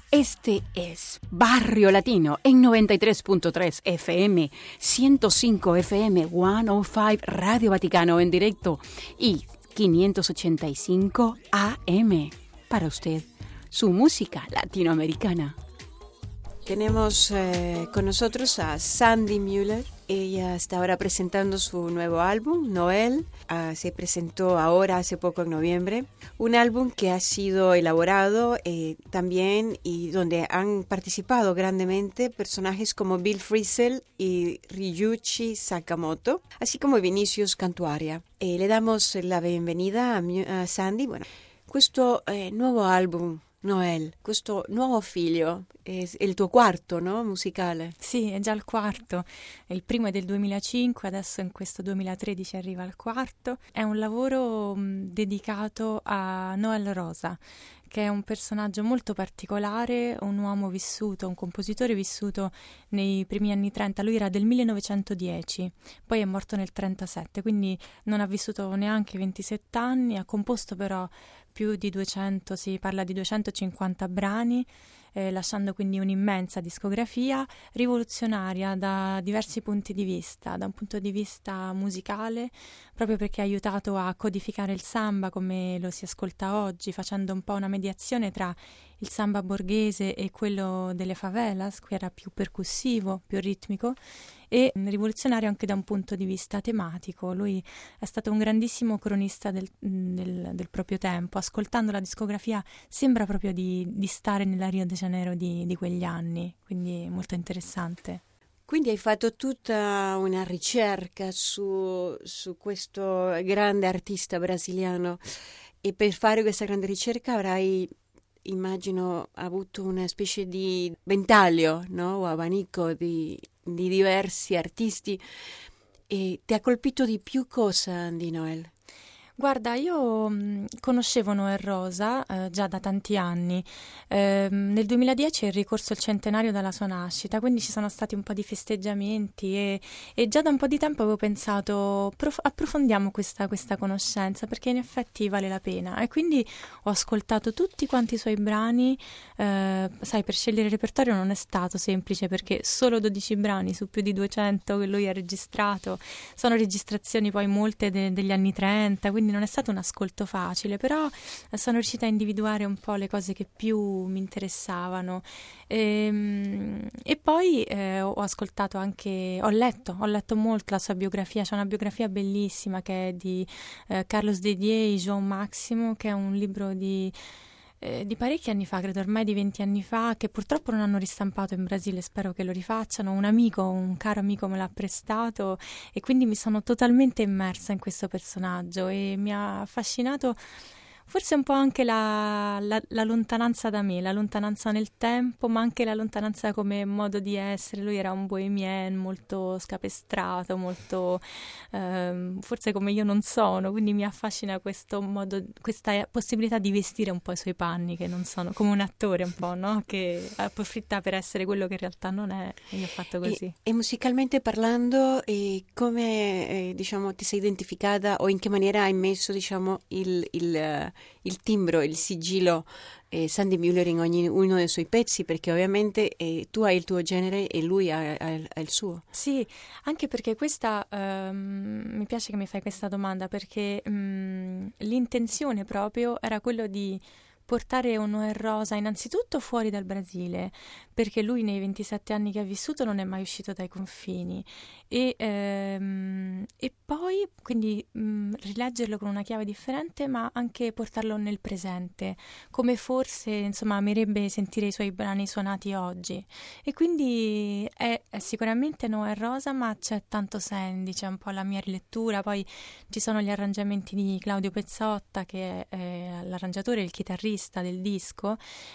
Este es Barrio Latino en 93.3 FM, 105 FM, 105 Radio Vaticano en directo y 585 AM. Para usted, su música latinoamericana. Tenemos con nosotros a Sandy Müller. Ella está ahora presentando su nuevo álbum, Noel. Se presentó ahora hace poco en noviembre. Un álbum que ha sido elaborado también y donde han participado grandemente personajes como Bill Frisell y Ryuichi Sakamoto, así como Vinicius Cantuaria. Le damos la bienvenida a Sandy. Bueno, questo nuovo album, Noel, questo nuovo figlio, è il tuo quarto, no? Musicale? Sì, è già il quarto. Il primo è del 2005, adesso in questo 2013 arriva il quarto. È un lavoro dedicato a Noel Rosa, che è un personaggio molto particolare, un uomo vissuto, un compositore vissuto nei primi anni 30. Lui era del 1910, poi è morto nel 1937, quindi non ha vissuto neanche 27 anni, ha composto però più di 200, si parla di 250 brani, lasciando quindi un'immensa discografia rivoluzionaria da diversi punti di vista, da un punto di vista musicale, proprio perché ha aiutato a codificare il samba come lo si ascolta oggi, facendo un po' una mediazione tra il samba borghese e quello delle favelas, che era più percussivo, più ritmico, e rivoluzionario anche da un punto di vista tematico. Lui è stato un grandissimo cronista del proprio tempo. Ascoltando la discografia sembra proprio di stare nella Rio de Janeiro di quegli anni, quindi molto interessante. Quindi hai fatto tutta una ricerca su questo grande artista brasiliano e per fare questa grande ricerca avrai, immagino, avuto una specie di ventaglio, no? O abanico di diversi artisti. E ti ha colpito di più cosa di Noel? Guarda, io conoscevo Noel Rosa già da tanti anni. Nel 2010 è ricorso il centenario dalla sua nascita, quindi ci sono stati un po' di festeggiamenti e già da un po' di tempo avevo pensato approfondiamo questa conoscenza, perché in effetti vale la pena. E quindi ho ascoltato tutti quanti i suoi brani. Sai, per scegliere il repertorio non è stato semplice, perché solo 12 brani su più di 200 che lui ha registrato, sono registrazioni poi molte degli anni 30, quindi non è stato un ascolto facile, però sono riuscita a individuare un po' le cose che più mi interessavano. E poi ho ascoltato anche, ho letto molto la sua biografia. C'è una biografia bellissima che è di Carlos Didier e João Máximo, che è un libro di parecchi anni fa, credo ormai di 20 anni fa, che purtroppo non hanno ristampato in Brasile, spero che lo rifacciano. Un caro amico me l'ha prestato e quindi mi sono totalmente immersa in questo personaggio e mi ha affascinato forse un po' anche la lontananza da me, la lontananza nel tempo, ma anche la lontananza come modo di essere. Lui era un bohemien molto scapestrato, molto forse come io non sono, quindi mi affascina questo modo, questa possibilità di vestire un po' i suoi panni, che non sono come un attore un po', no? Che approfitta per essere quello che in realtà non è, e io ho fatto così. E musicalmente parlando, come diciamo ti sei identificata o in che maniera hai messo, diciamo, il timbro, il sigillo Sandy Müller in ognuno dei suoi pezzi, perché ovviamente tu hai il tuo genere e lui ha il suo. Sì, anche perché questa mi piace che mi fai questa domanda, perché l'intenzione proprio era quello di portare un Noel Rosa innanzitutto fuori dal Brasile, perché lui nei 27 anni che ha vissuto non è mai uscito dai confini, e poi quindi rileggerlo con una chiave differente, ma anche portarlo nel presente, come forse insomma amerebbe sentire i suoi brani suonati oggi. E quindi è sicuramente Noel Rosa, ma c'è tanto Sandy, c'è un po' la mia rilettura. Poi ci sono gli arrangiamenti di Claudio Pezzotta, che è l'arrangiatore e il chitarrista del disco,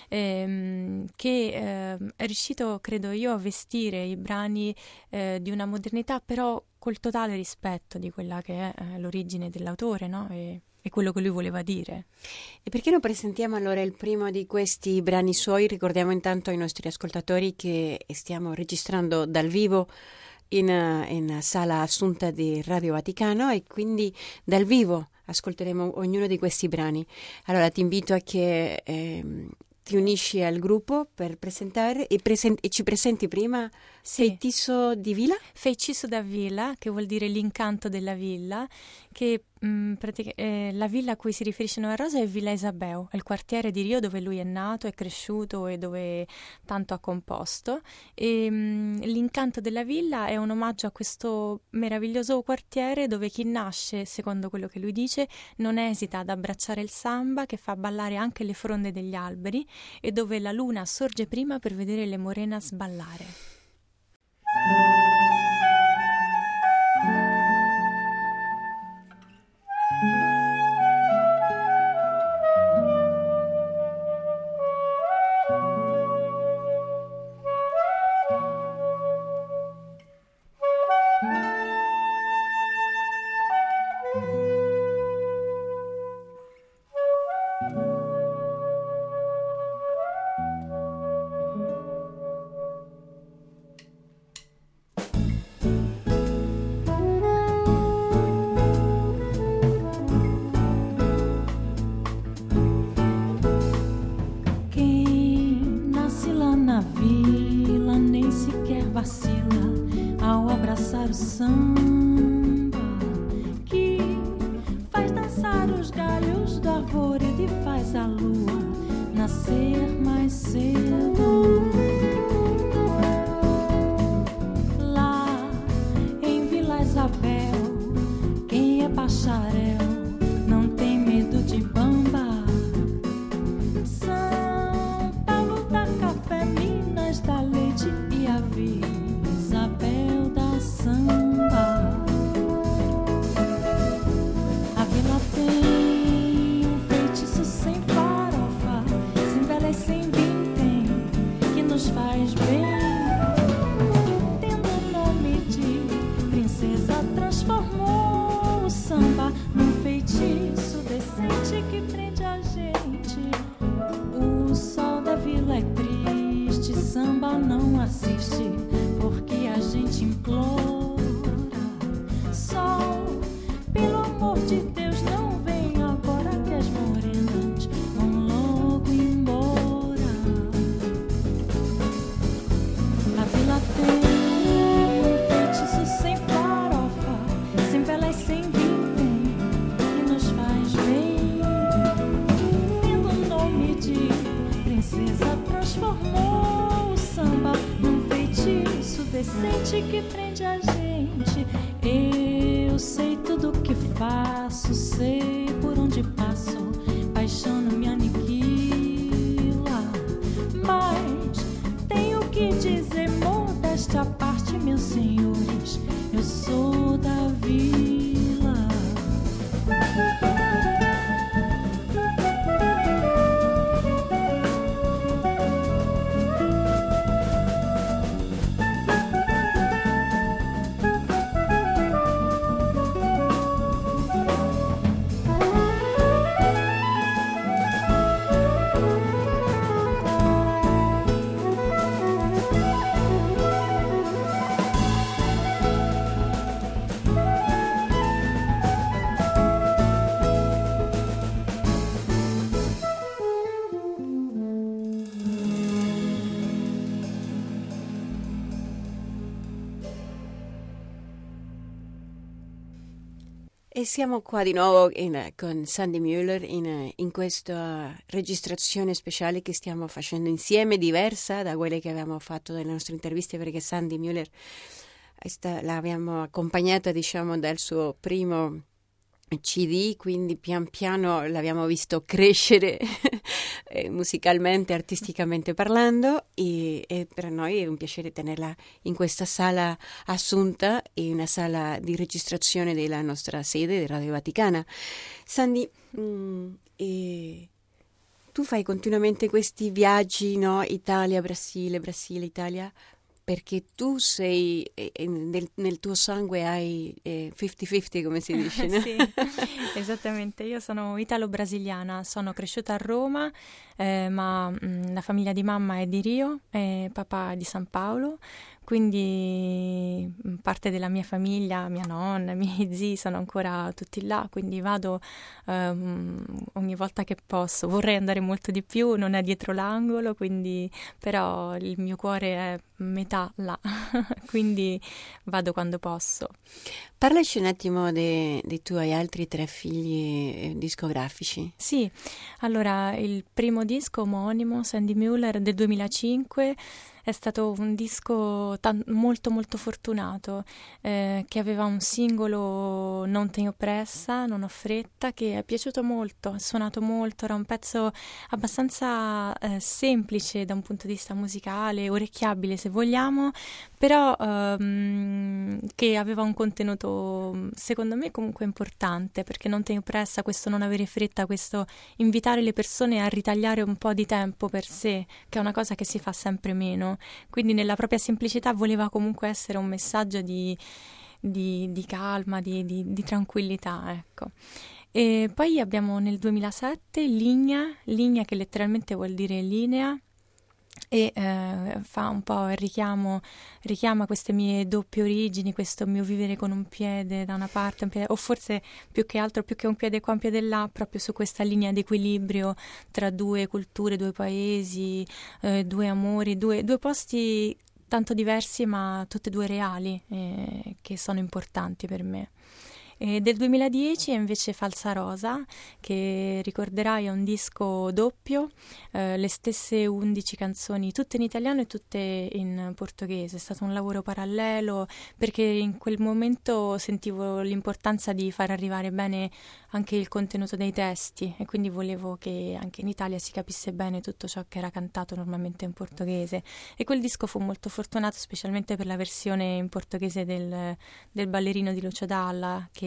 che è riuscito, credo io, a vestire i brani di una modernità, però col totale rispetto di quella che è l'origine dell'autore, no? E quello che lui voleva dire. E perché non presentiamo allora il primo di questi brani suoi? Ricordiamo intanto ai nostri ascoltatori che stiamo registrando dal vivo in sala Assunta di Radio Vaticano, e quindi dal vivo ascolteremo ognuno di questi brani. Allora ti invito a che ti unisci al gruppo per presentare e ci presenti prima Feitiço di Vila? Feitiço da Vila, che vuol dire l'incanto della villa, che la villa a cui si riferisce Noel Rosa è Villa Isabel, è il quartiere di Rio dove lui è nato, è cresciuto e dove tanto ha composto. E l'incanto della villa è un omaggio a questo meraviglioso quartiere dove chi nasce, secondo quello che lui dice, non esita ad abbracciare il samba che fa ballare anche le fronde degli alberi e dove la luna sorge prima per vedere le morenas ballare. Sente que prende a gente. Eu sei tudo o que faço, sei por onde passo. Paixão não me aniquila, mas tenho que dizer, modéstia à parte, meus senhores, eu sou da vila. E siamo qua di nuovo con Sandy Mueller in questa registrazione speciale che stiamo facendo insieme, diversa da quelle che avevamo fatto nelle nostre interviste, perché Sandy Mueller l'abbiamo accompagnata, diciamo, dal suo primo CD, quindi pian piano l'abbiamo visto crescere musicalmente, artisticamente parlando, e per noi è un piacere tenerla in questa sala Assunta, e una sala di registrazione della nostra sede di Radio Vaticana. Sandy, tu fai continuamente questi viaggi, no? Italia, Brasile, Brasile, Italia, perché tu sei, nel tuo sangue hai 50-50, come si dice, no? Sì, esattamente. Io sono italo-brasiliana, sono cresciuta a Roma, ma la famiglia di mamma è di Rio e papà è di San Paolo, quindi parte della mia famiglia, mia nonna, i miei zii sono ancora tutti là, quindi vado ogni volta che posso. Vorrei andare molto di più, non è dietro l'angolo, quindi però il mio cuore è metà là, quindi vado quando posso. Parlaci un attimo dei tuoi altri 3 figli discografici. Sì, allora il primo disco omonimo, Sandy Mueller, del 2005, è stato un disco molto molto fortunato, che aveva un singolo Non tengo pressa, non ho fretta, che è piaciuto molto, ha suonato molto, era un pezzo abbastanza semplice da un punto di vista musicale, orecchiabile se vogliamo, però che aveva un contenuto secondo me comunque importante, perché Non tengo pressa, questo non avere fretta, questo invitare le persone a ritagliare un po' di tempo per sé, che è una cosa che si fa sempre meno. Quindi nella propria semplicità voleva comunque essere un messaggio di calma, di tranquillità, ecco. E poi abbiamo nel 2007 Linea che letteralmente vuol dire linea, e fa un po' il richiama queste mie doppie origini, questo mio vivere con un piede da una parte, un piede, o forse più che altro, più che un piede qua, un piede là, proprio su questa linea di equilibrio tra 2 culture, 2 paesi, 2 amori, due posti tanto diversi ma tutte e 2 reali, che sono importanti per me. E del 2010 è invece Falsa Rosa, che ricorderai è un disco doppio, le stesse 11 canzoni, tutte in italiano e tutte in portoghese. È stato un lavoro parallelo perché in quel momento sentivo l'importanza di far arrivare bene anche il contenuto dei testi, e quindi volevo che anche in Italia si capisse bene tutto ciò che era cantato normalmente in portoghese. E quel disco fu molto fortunato, specialmente per la versione in portoghese del ballerino di Lucio Dalla, che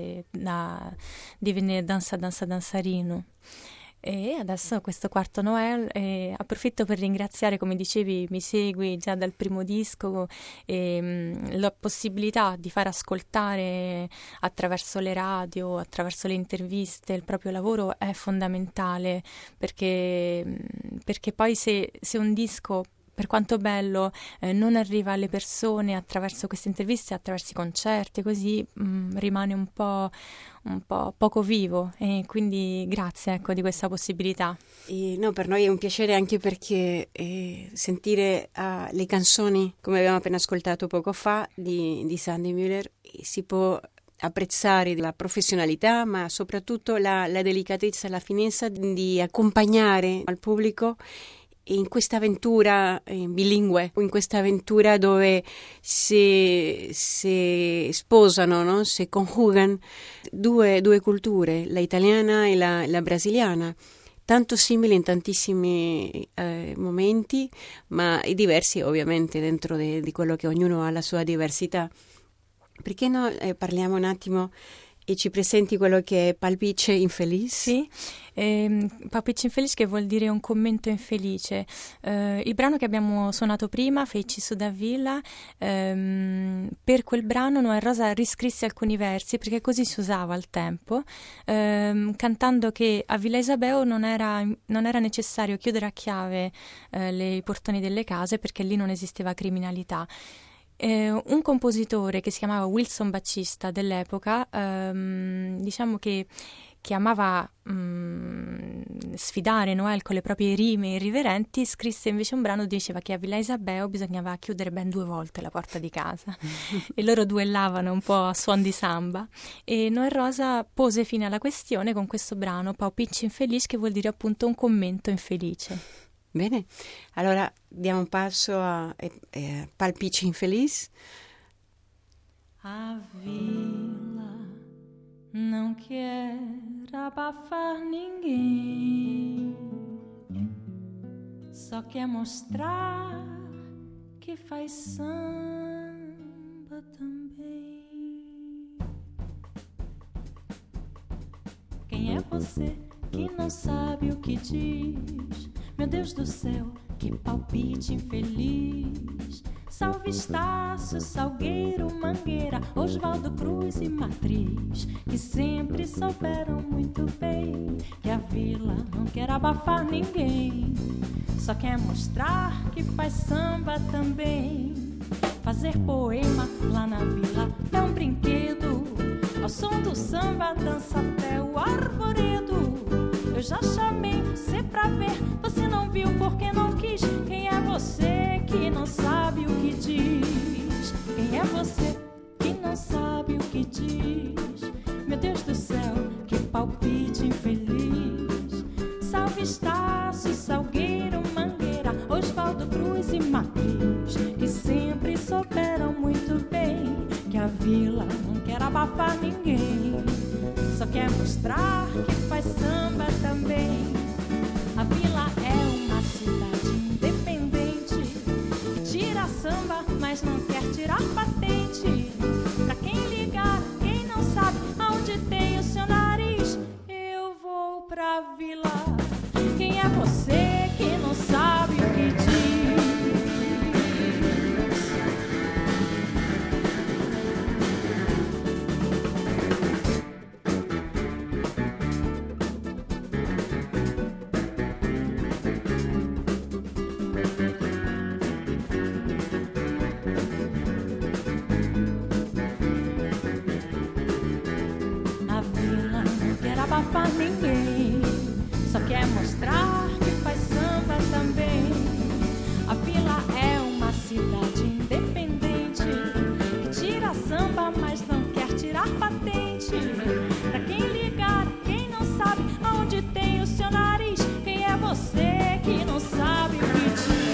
divenne Dança Dança Dançarino. E adesso questo quarto Noel, approfitto per ringraziare, come dicevi, mi segui già dal primo disco, la possibilità di far ascoltare attraverso le radio, attraverso le interviste, il proprio lavoro è fondamentale, perché poi se un disco, per quanto bello, non arriva alle persone attraverso queste interviste, attraverso i concerti, così rimane un po' poco vivo, e quindi grazie, ecco, di questa possibilità. No, per noi è un piacere anche perché sentire le canzoni, come abbiamo appena ascoltato poco fa, di Sandy Mueller, si può apprezzare la professionalità, ma soprattutto la delicatezza, la finezza di accompagnare al pubblico in questa avventura bilingue, in questa avventura dove si sposano, no? Si conjugano due culture, la italiana e la brasiliana, tanto simili in tantissimi momenti, ma diversi ovviamente dentro di quello che ognuno ha la sua diversità. Perché no, parliamo un attimo e ci presenti quello che è Palpice Infeliz? Sì, Palpice Infeliz, che vuol dire un commento infelice. Il brano che abbiamo suonato prima, Feitiço da Vila, per quel brano Noel Rosa riscrisse alcuni versi, perché così si usava al tempo, cantando che a Villa Isabel non era necessario chiudere a chiave i portoni delle case, perché lì non esisteva criminalità. Un compositore che si chiamava Wilson Battista dell'epoca, diciamo che amava sfidare Noel con le proprie rime irriverenti, scrisse invece un brano dove diceva che a Villa Isabel bisognava chiudere ben 2 volte la porta di casa e loro duellavano un po' a suon di samba, e Noel Rosa pose fine alla questione con questo brano Palpice Infeliz, che vuol dire appunto un commento infelice. Bene, allora diamo un passo a Palpice Infeliz. A vila não quer abafar ninguém, só quer mostrar que faz samba também. Quem é você que não sabe o que diz? Meu Deus do céu, que palpite infeliz. Salve Estácio, Salgueiro, Mangueira, Oswaldo Cruz e Matriz, que sempre souberam muito bem que a vila não quer abafar ninguém, só quer mostrar que faz samba também. fazer poema lá na vila é um brinquedo. Ao som do samba dança até o arvoredo. Eu já chamei você pra ver, você não viu porque não quis. Quem é você que não sabe o que diz? Quem é você que não sabe o que diz? Meu Deus do céu, que palpite infeliz. Salve Estácio, Salgueiro, Mangueira, Osvaldo Cruz e Marquês, que sempre souberam muito bem que a vila não quer abafar ninguém, só quer mostrar que faz samba também. A vila é uma cidade independente, que tira samba, mas não quer tirar patente. Pra quem ligar, quem não sabe aonde tem o seu nariz, eu vou pra vila. Quem é você que não sabe o que diz? A vila não quer abafar ninguém, só quer mostrar que faz samba também. A vila é uma cidade independente, que tira samba, mas não quer tirar patente. Pra quem ligar, quem não sabe aonde tem o seu nariz, quem é você que não sabe o que diz?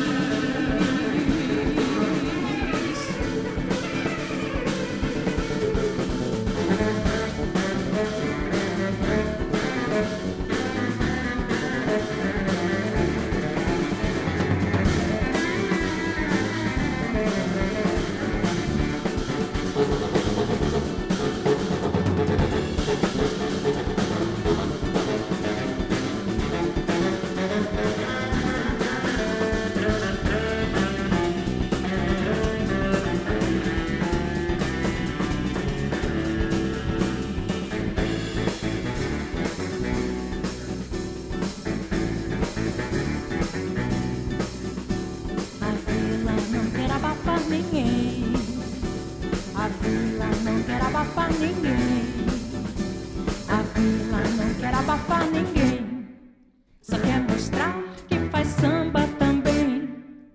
A vila não quer abafar ninguém. A vila não quer abafar ninguém. A vila não quer abafar ninguém. Só quer mostrar que faz samba também.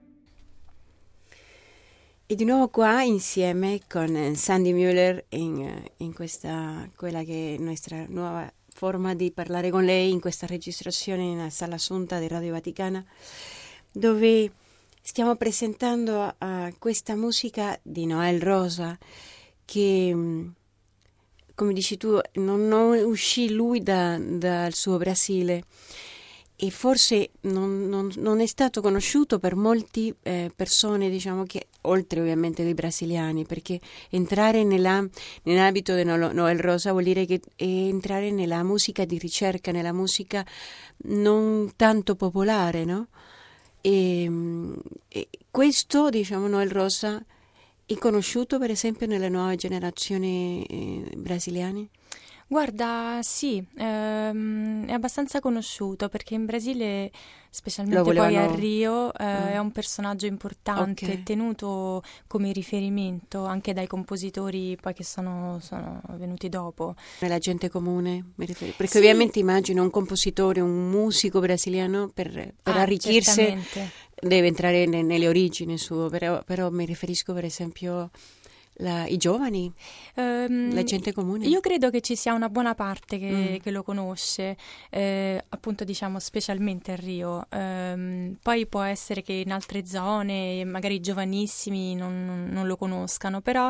E di nuovo qua insieme con Sandy Mueller in questa, quella che è nostra nuova forma di parlare con lei in questa registrazione in Sala Assunta di Radio Vaticana, dove stiamo presentando questa musica di Noel Rosa che, come dici tu, non uscì lui dal suo Brasile e forse non è stato conosciuto per molte persone, diciamo, che oltre ovviamente dei brasiliani, perché entrare nell'ambito di Noel Rosa vuol dire che entrare nella musica di ricerca, nella musica non tanto popolare, no? E questo, diciamo, Noel Rosa è conosciuto per esempio nelle nuove generazioni brasiliane? Guarda, sì, è abbastanza conosciuto perché in Brasile, specialmente poi a Rio, è un personaggio importante, Okay. tenuto come riferimento anche dai compositori poi che sono venuti dopo. Nella gente comune, mi riferisco, perché Sì. ovviamente immagino un compositore, un musico brasiliano per arricchirsi Certamente. deve entrare nelle origini sue, però mi riferisco per esempio i giovani, la gente comune. Io credo che ci sia una buona parte che lo conosce, appunto diciamo specialmente a Rio. Poi può essere che in altre zone magari i giovanissimi non lo conoscano, però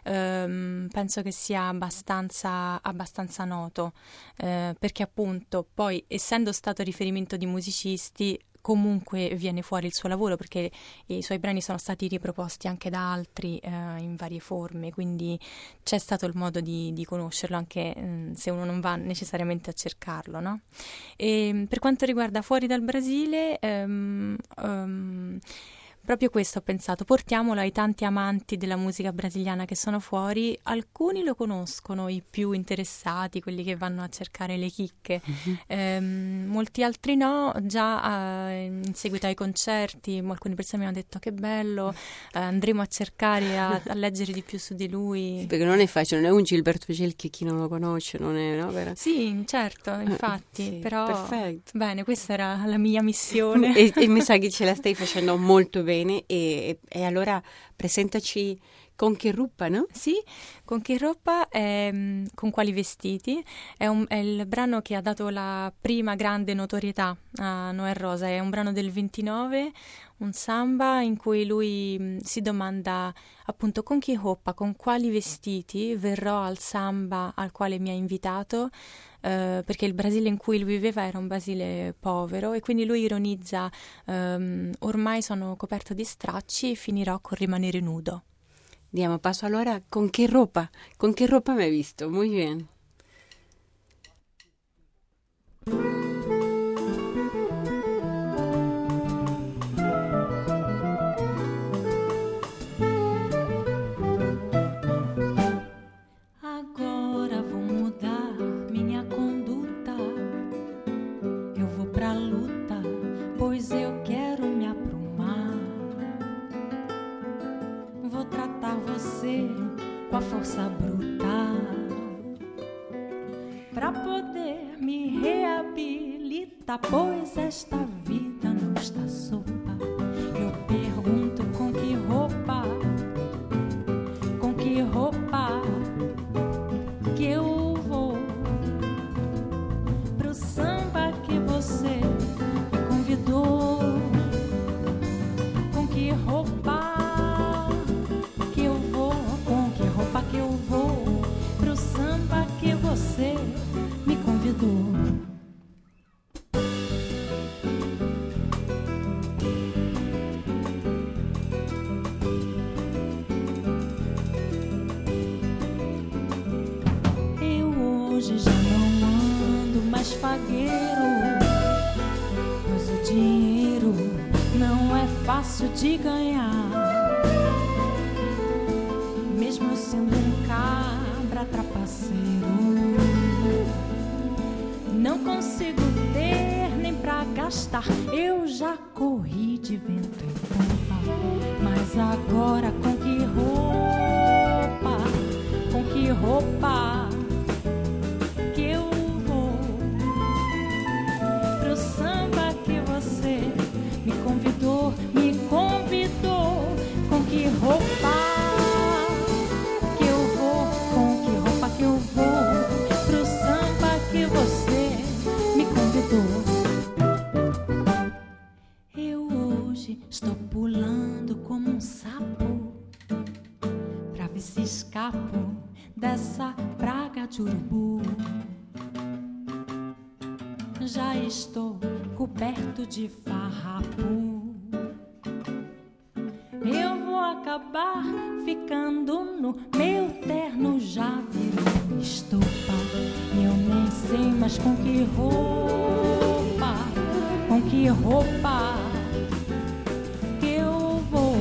penso che sia abbastanza noto, perché appunto poi essendo stato riferimento di musicisti comunque viene fuori il suo lavoro, perché i suoi brani sono stati riproposti anche da altri in varie forme, quindi c'è stato il modo di conoscerlo anche se uno non va necessariamente a cercarlo, no? E per quanto riguarda fuori dal Brasile, proprio questo ho pensato, portiamolo ai tanti amanti della musica brasiliana che sono fuori. Alcuni lo conoscono, i più interessati, quelli che vanno a cercare le chicche, molti altri no. Già in seguito ai concerti alcune persone mi hanno detto che bello, andremo a cercare a leggere di più su di lui. Sì, perché non è facile, non è un Gilberto Gil che chi non lo conosce, non è, no? Vero? Sì, certo, infatti, sì, però perfetto. Bene, questa era la mia missione. E mi sa che ce la stai facendo molto bene e allora presentaci Con che roupa, no? Sì, Con che roupa, con quali vestiti, è il brano che ha dato la prima grande notorietà a Noel Rosa, è un brano del 29, un samba in cui lui si domanda appunto con che roupa, con quali vestiti verrò al samba al quale mi ha invitato, perché il Brasile in cui lui viveva era un Brasile povero e quindi lui ironizza ormai sono coperto di stracci e finirò con rimanere nudo. Diamo passo allora con che ropa mi hai visto, muy bien. Agora vou mudar minha conduta, eu vou pra luta, pois eu quero me aprumar. Vou tratar você com a força bruta, pra poder me reabilitar, pois esta vida não está sopa. Eu pergunto com que roupa que eu vou pro samba que você me convidou. Com que roupa que eu vou, com que roupa que eu vou pro samba que você me convidou. Hoje já não ando mais fagueiro, pois o dinheiro não é fácil de ganhar. Mesmo sendo um cabra trapaceiro, não consigo ter nem pra gastar. Eu já corri de vento em popa, mas agora com que roupa, com que roupa me convidou, com que roupa que eu vou, com que roupa que eu vou pro samba que você me convidou. Eu hoje estou pulando como um sapo pra ver se escapo dessa praga de urubu. Já estou coberto de farrapo, eu vou acabar ficando nu, meu terno já virou estopa. Eu nem sei mais com que roupa que eu vou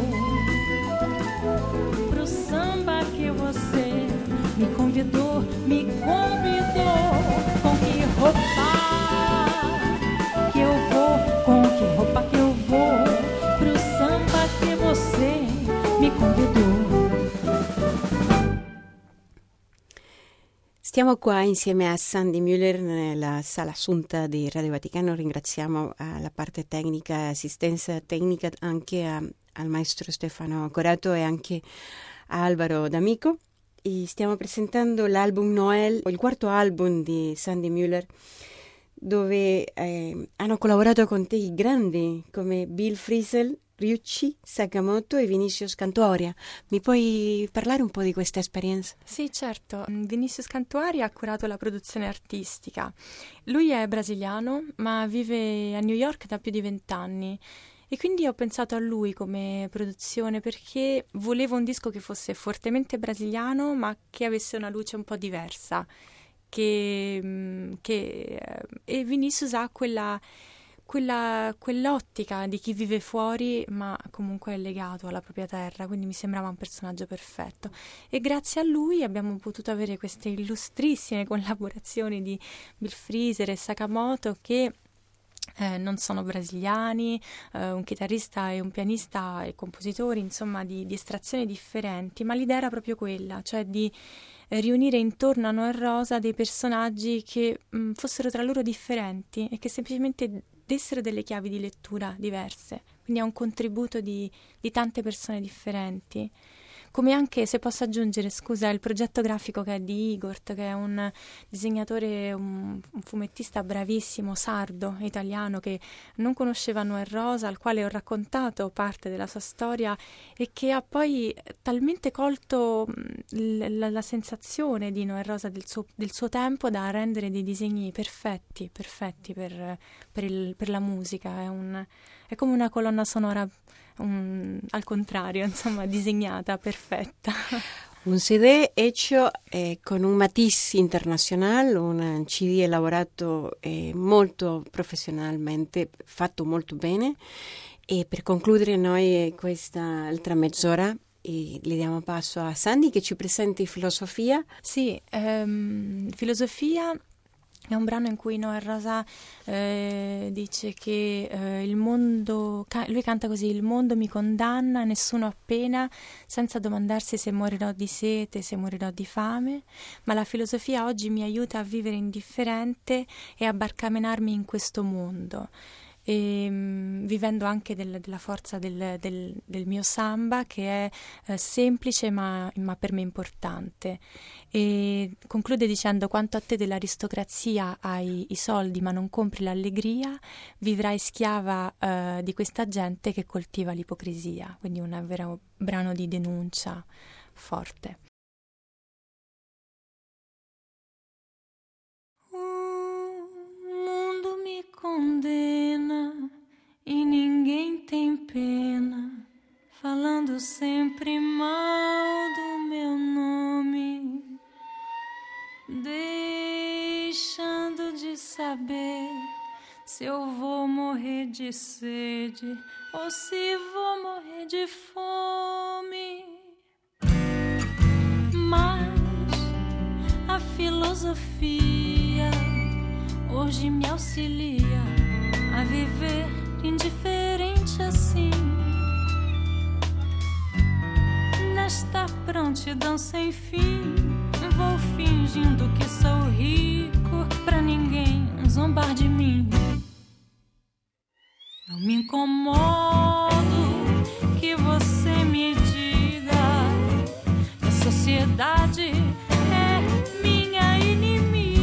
pro samba que você me convidou, com que roupa que eu vou, com que roupa que eu vou pro samba que você mi convidò. Stiamo qua insieme a Sandy Müller nella sala Assunta di Radio Vaticano. Ringraziamo la parte tecnica, assistenza tecnica anche al maestro Stefano Corato e anche a Alvaro D'Amico. E stiamo presentando l'album Noel, il quarto album di Sandy Müller, dove hanno collaborato con te grandi come Bill Frisell, Ryuichi Sakamoto e Vinicius Cantuaria. Mi puoi parlare un po' di questa esperienza? Sì, certo. Vinicius Cantuaria ha curato la produzione artistica. Lui è brasiliano, ma vive a New York da più di 20 anni. E quindi ho pensato a lui come produzione perché volevo un disco che fosse fortemente brasiliano, ma che avesse una luce un po' diversa. E Vinicius ha quella quell'ottica di chi vive fuori ma comunque è legato alla propria terra, quindi mi sembrava un personaggio perfetto, e grazie a lui abbiamo potuto avere queste illustrissime collaborazioni di Bill Frisell e Sakamoto, che non sono brasiliani, un chitarrista e un pianista e compositori, insomma di estrazioni differenti, ma l'idea era proprio quella, cioè di riunire intorno a Noel Rosa dei personaggi che fossero tra loro differenti e che semplicemente dessero delle chiavi di lettura diverse, quindi è un contributo di tante persone differenti. Come anche, se posso aggiungere, scusa, il progetto grafico che è di Igort, che è un disegnatore, un fumettista bravissimo, sardo, italiano, che non conosceva Noel Rosa, al quale ho raccontato parte della sua storia e che ha poi talmente colto la sensazione di Noel Rosa del suo tempo da rendere dei disegni perfetti per la musica. È come una colonna sonora al contrario, insomma, disegnata, perfetta. Un CD hecho con un matiz internazionale, un CD elaborato molto professionalmente, fatto molto bene. E per concludere noi questa altra mezz'ora le diamo passo a Sandy che ci presenti Filosofia. Sì, Filosofia è un brano in cui Noel Rosa dice che il mondo, lui canta così: il mondo mi condanna, nessuno ha pena, senza domandarsi se morirò di sete, se morirò di fame, ma la filosofia oggi mi aiuta a vivere indifferente e a barcamenarmi in questo mondo. E, vivendo anche della forza del mio samba, che è semplice ma per me importante. E conclude dicendo: quanto a te dell'aristocrazia hai i soldi ma non compri l'allegria, vivrai schiava di questa gente che coltiva l'ipocrisia. Quindi un vero brano di denuncia forte. Condena e ninguém tem pena, falando sempre mal do meu nome, deixando de saber se eu vou morrer de sede ou se vou morrer de fome. Mas a filosofia hoje me auxilia a viver indiferente assim, nesta prontidão sem fim. Vou fingindo que sou rico pra ninguém zombar de mim. Não me incomodo que você me diga que a sociedade é minha inimiga.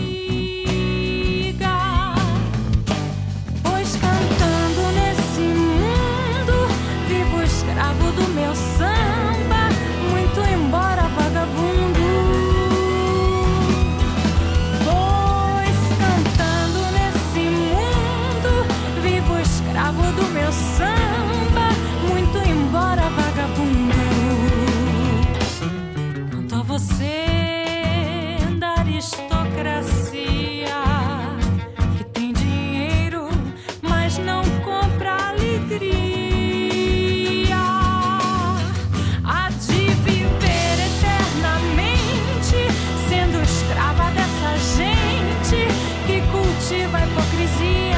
Escravo do meu samba, muito embora vagabundo. Pois cantando nesse mundo, vivo escravo do meu samba, muito embora vagabundo. Quanto a você da aristocracia, que tem dinheiro, mas não compra alegria. Cultiva a hipocrisia,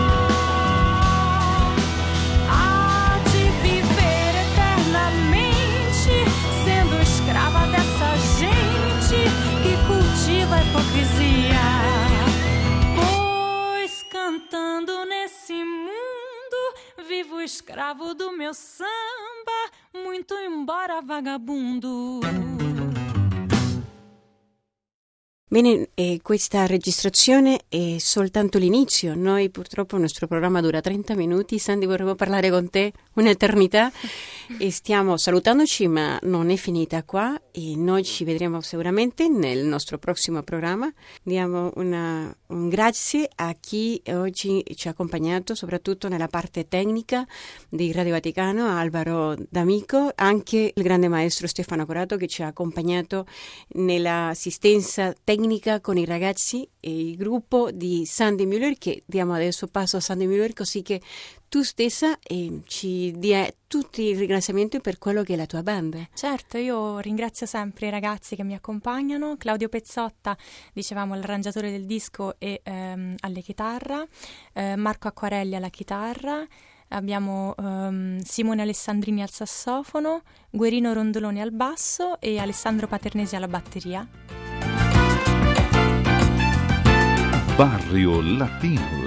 há de viver eternamente sendo escrava dessa gente que cultiva a hipocrisia. Pois cantando nesse mundo vivo escravo do meu samba, muito embora vagabundo. Bene, questa registrazione è soltanto l'inizio. Noi purtroppo il nostro programma dura 30 minuti. Sandy, vorremmo parlare con te un'eternità. E stiamo salutandoci, ma non è finita qua e noi ci vedremo sicuramente nel nostro prossimo programma. Diamo un grazie a chi oggi ci ha accompagnato, soprattutto nella parte tecnica di Radio Vaticano, Alvaro D'Amico, anche il grande maestro Stefano Corato che ci ha accompagnato nell'assistenza tecnica con i ragazzi e il gruppo di Sandy Müller, che diamo adesso passo a Sandy Müller così che tu stessa ci dia tutti i ringraziamenti per quello che è la tua banda. Certo, io ringrazio sempre i ragazzi che mi accompagnano, Claudio Pezzotta, dicevamo l'arrangiatore del disco e alle chitarra, Marco Acquarelli alla chitarra, abbiamo Simone Alessandrini al sassofono, Guerino Rondoloni al basso e Alessandro Paternesi alla batteria. Barrio Latino